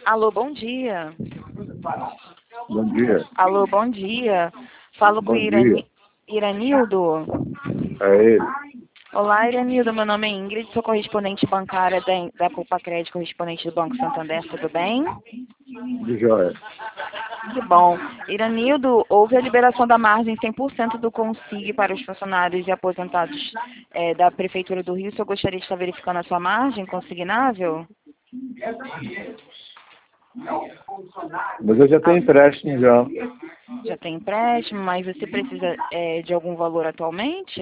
Alô, bom dia. Bom dia. Alô, bom dia. Falo com Bom dia. Iranildo. É ele. Olá, Iranildo. Meu nome é Ingrid, sou correspondente bancária da Copa Crédito, correspondente do Banco Santander. Tudo bem? De joia. Que bom. Iranildo, houve a liberação da margem 100% do Consig para os funcionários e aposentados da Prefeitura do Rio. Se eu gostaria de estar verificando a sua margem consignável? Mas eu já tenho empréstimo já. Já tem empréstimo, mas você precisa de algum valor atualmente?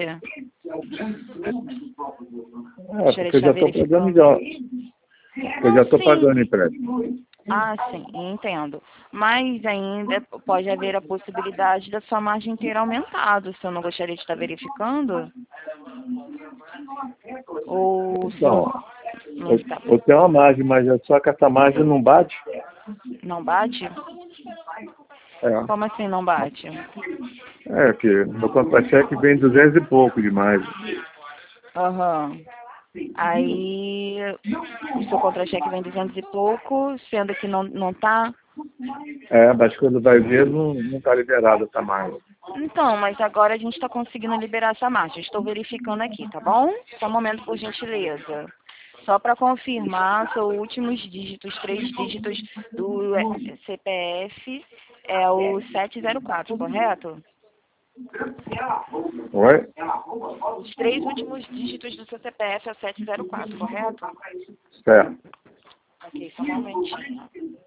Gostaria Porque de eu já estar estou pagando verificando. já. Eu já Não, estou sim. pagando empréstimo. Ah, sim, entendo. Mas ainda pode haver a possibilidade da sua margem ter aumentado. Se eu não gostaria de estar verificando? Ou se eu Então, não está, eu tenho uma margem, mas é só que essa margem não bate. não bate? É. Como assim não bate? É que meu contra-cheque vem 200 e pouco demais. Aham. Aí o seu contra-cheque vem 200 e pouco, sendo que não tá. É, mas quando vai ver, não está liberado essa margem. Então, mas agora a gente está conseguindo liberar essa margem. Estou verificando aqui, tá bom? Só um momento, por gentileza. Só para confirmar, são os últimos dígitos, 3 dígitos do CPF, é o 704, correto? Oi? Os 3 últimos dígitos do seu CPF é o 704, correto? Certo. Ok, só um momentinho.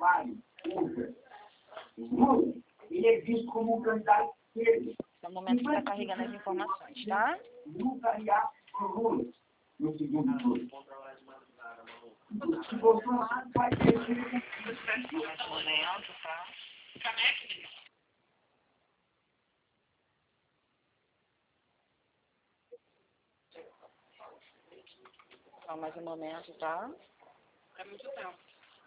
Só um momento que está carregando as informações, tá? Mais um momento, tá? Só mais um momento, tá? É muito tempo.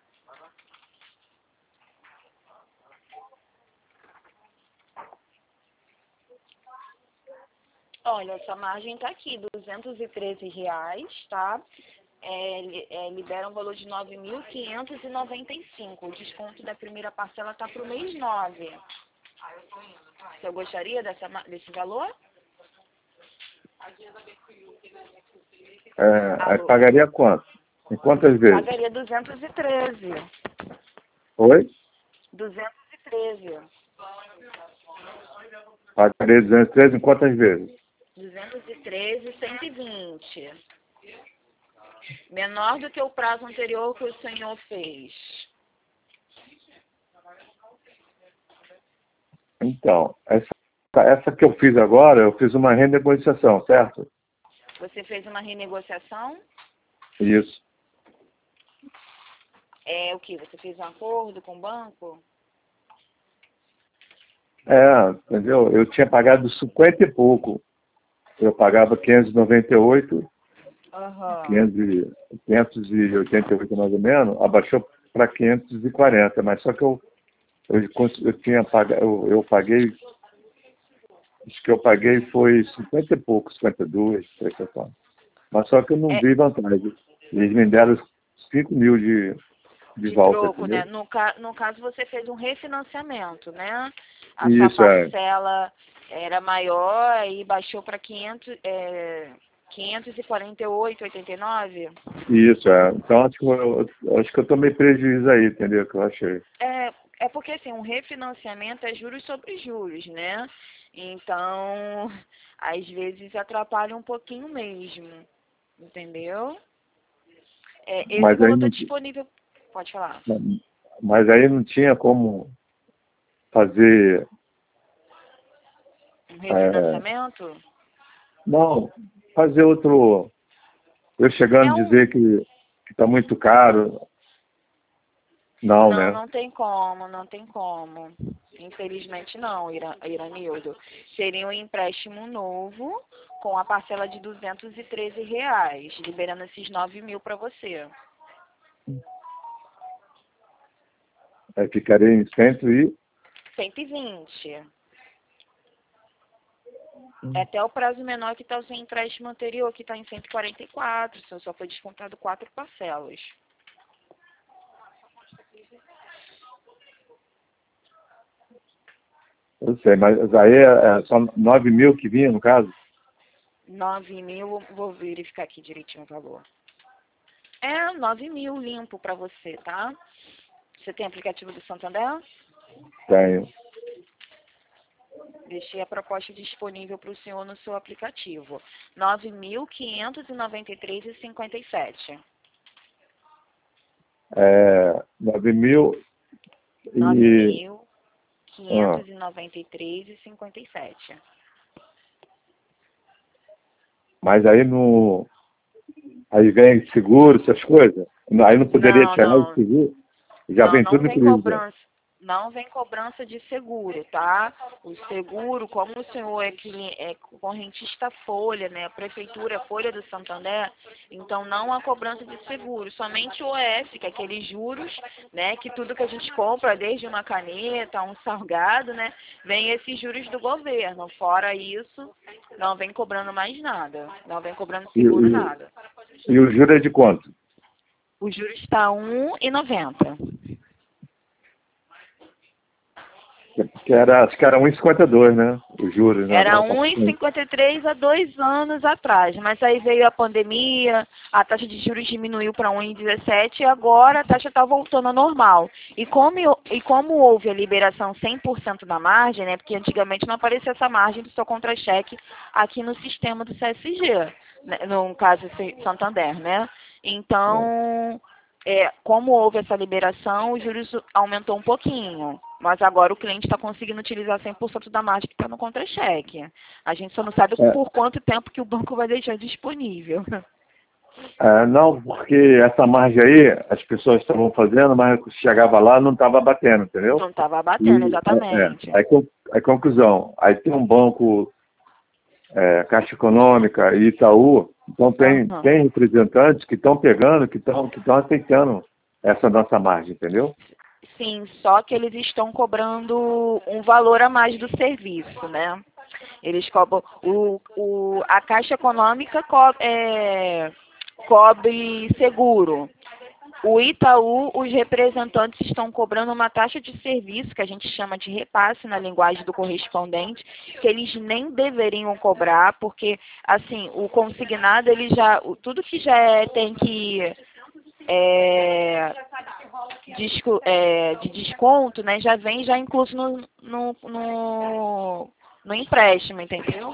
Olha, essa margem está aqui, R$ 213, tá? Libera um valor de 9.595. O desconto da primeira parcela está para o mês 9. Você gostaria desse valor? Aí Alô? pagaria quanto? Em quantas vezes? Pagaria 213. Oi? 213. Pagaria 213 em quantas vezes? 213, 120. Menor do que o prazo anterior que o senhor fez. Então, essa que eu fiz agora, eu fiz uma renegociação, certo? Você fez uma renegociação? Isso. É o que? Você fez um acordo com o banco? Entendeu? Eu tinha pagado 50 e pouco. Eu pagava 598, Aham. 588 mais ou menos, abaixou para 540, mas só que eu tinha pagado, eu paguei, acho que eu paguei foi 50 e pouco, 52, 54. Mas só que eu não É vi vantagem. Eles me deram 5 mil de de volta, troco, né? entendeu? No caso, você fez um refinanciamento, né? A sua Isso, parcela era maior e baixou para 548,89. isso. Então acho que eu tomei prejuízo aí, entendeu? Que eu achei. É porque, assim, um refinanciamento é juros sobre juros, né? Então, às vezes atrapalha um pouquinho mesmo, entendeu? Esse Mas aí valor está não, disponível. Pode falar. mas aí não tinha como fazer. Um é, refinanciamento? não, fazer outro. Eu chegando É a um. dizer que está muito caro. Não, Não, né? não tem como, não tem como. Infelizmente não, Iranildo. Seria um empréstimo novo com a parcela de R$ 213, liberando esses 9.000 para você. Aí ficaria em 120. É até o prazo menor que está o seu empréstimo anterior, que está em 144. Só foi descontado 4 parcelas. Eu sei, mas aí só 9 mil que vinha, no caso? 9 mil, vou verificar aqui direitinho o valor. É 9 mil limpo para você, tá? Você tem aplicativo do Santander? Tenho. Deixei a proposta disponível para o senhor no seu aplicativo. 9.593,57. 9 mil e... 9.593,57. Mas aí no... Aí vem seguro, essas coisas? Aí não poderia tirar o seguro? Já vem tudo incluído. Não vem cobrança de seguro, tá? O seguro, como o senhor é correntista Folha, né? A prefeitura é Folha do Santander, então não há cobrança de seguro, somente o OF, que é aqueles juros, né? Que tudo que a gente compra, desde uma caneta, um salgado, né? Vem esses juros do governo. Fora isso, não vem cobrando mais nada. Não vem cobrando seguro, nada. E o juro é de quanto? O juro está R$ 1,90. Acho que era 1,52, né? Os juros, né? Era 1,53 há 2 anos atrás, mas aí veio a pandemia, a taxa de juros diminuiu para 1,17 e agora a taxa está voltando ao normal. E como houve a liberação 100% da margem, né? Porque antigamente não aparecia essa margem do seu contra-cheque aqui no sistema do CSG, né, no caso Santander, né? Então, como houve essa liberação, os juros aumentou um pouquinho. Mas agora o cliente está conseguindo utilizar 100% da margem que está no contra-cheque. A gente só não sabe por quanto tempo que o banco vai deixar disponível. Não, porque essa margem aí, as pessoas estavam fazendo, mas chegava lá não estava batendo, entendeu? Não estava batendo, exatamente. Aí, conclusão, aí tem um banco, Caixa Econômica e Itaú, então tem representantes que estão pegando, que estão aceitando essa nossa margem, entendeu? Sim, só que eles estão cobrando um valor a mais do serviço, né? Eles cobram... a Caixa Econômica cobre seguro. O Itaú, os representantes estão cobrando uma taxa de serviço, que a gente chama de repasse na linguagem do correspondente, que eles nem deveriam cobrar, porque, assim, o consignado, tudo que tem que... de desconto, né, já vem incluso no empréstimo, entendeu?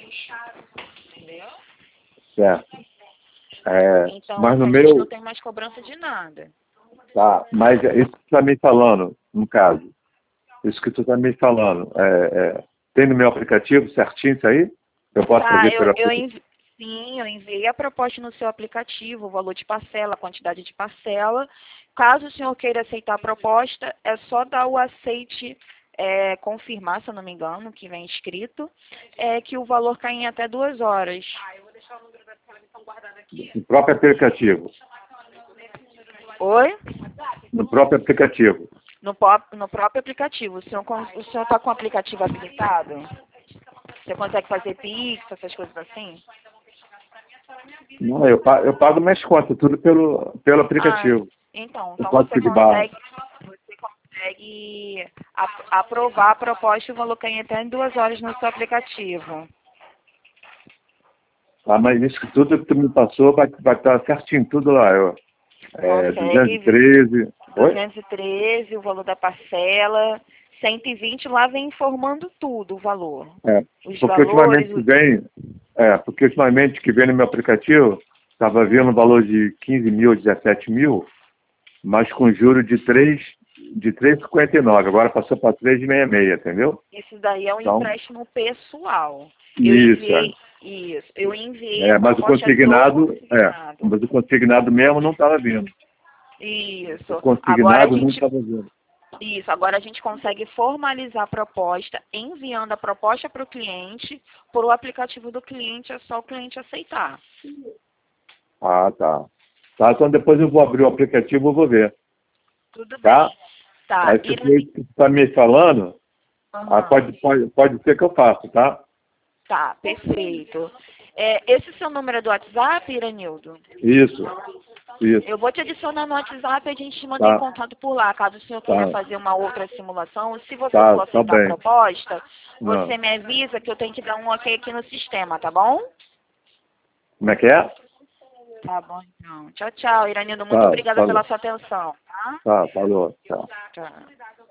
Certo. Então, mas no a gente não tem mais cobrança de nada. Tá, mas isso que tu está me falando, no caso, isso que tu está me falando, tem no meu aplicativo certinho isso aí? Eu posso fazer pelo aplicativo? Sim, eu enviei a proposta no seu aplicativo, o valor de parcela, a quantidade de parcela. Caso o senhor queira aceitar a proposta, é só dar o aceite, confirmar, se eu não me engano, que vem escrito, que o valor cai em até 2 horas. Eu vou deixar o número da televisão guardado aqui. No próprio aplicativo. Oi? No próprio aplicativo. No próprio aplicativo. O senhor está com o aplicativo habilitado? Você consegue fazer Pix, essas coisas assim? Não, eu pago minhas contas, tudo pelo aplicativo. Então você consegue aprovar a proposta e o valor cai até em 2 horas no seu aplicativo. Mas isso que tudo que tu me passou vai estar certinho, tudo lá. 213. 213, o valor da parcela. 120, lá vem informando tudo o valor. Porque ultimamente que vem no meu aplicativo, estava vendo um valor de 15 mil, 17 mil, mas com juros de 3,59. Agora passou para 3,66, entendeu? Isso daí é um empréstimo pessoal. Eu enviei mas o consignado, mas o consignado mesmo não estava vindo. Isso. O consignado não estava vindo. Isso, agora a gente consegue formalizar a proposta, enviando a proposta para o cliente, por o aplicativo do cliente, é só o cliente aceitar. Tá. Então depois eu vou abrir o aplicativo e vou ver. Tudo tá? bem. Tá. Aí se você está me falando, pode ser que eu faça, tá? Tá, perfeito. Esse seu número é do WhatsApp, Iranildo? Isso. Isso. Eu vou te adicionar no WhatsApp e a gente mantém Tá. em contato por lá. Caso o senhor queira Tá. fazer uma outra simulação, se você Tá, for tá aceitar a bem. proposta, Não. você me avisa que eu tenho que dar um ok aqui no sistema, tá bom? Como é que é? Tá bom, então. Tchau, tchau, Iranildo. Muito Tá, obrigada falou. pela sua atenção, tá? Tá, falou. Tchau. Tchau.